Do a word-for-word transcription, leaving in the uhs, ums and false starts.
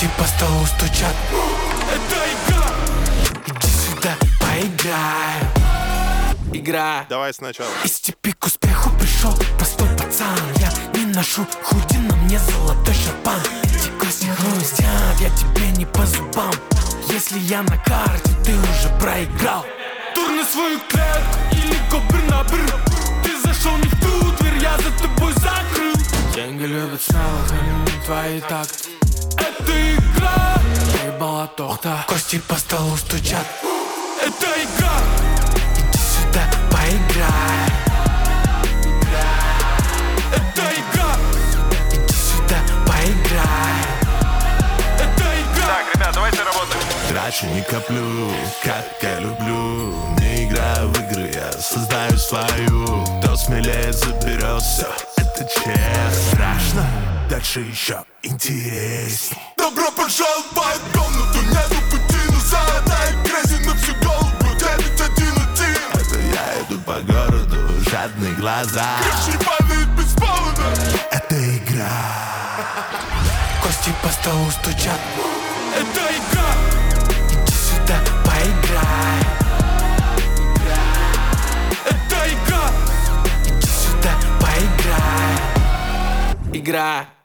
Кости по столу стучат. Это игра. Иди сюда, поиграем. Игра. Давай сначала. Из степи к успеху пришел простой пацан. Я не ношу худи, на мне золотой шапан. Эти кости хрустят, я тебе не по зубам. Если я на карте, ты уже проиграл. Тур на свою клетку или кобр на бр. Ты зашел не в ту дверь, я за тобой закрыл. Деньги любят смелых, они не твои такты. Это игра. Ебала тохта. Кости по столу стучат. Это игра. Иди сюда, поиграй. Это игра. Иди сюда, поиграй. Это игра. Так, ребят, давайте работаем. Трачу, не коплю, как я люблю. Не играю в игры, я создаю свою. Кто смелее заберет все, это честно. Страшно, дальше еще интересней. Добро пожаловать в комнату, нету пути назад. Дай грязи на всю голову, девять один один. Это я иду по городу, жадные глаза. Крыши падают без повода. Это игра. Кости по столу стучат. Это игра. Иди сюда, поиграй. Это игра. Иди сюда, поиграй. Игра.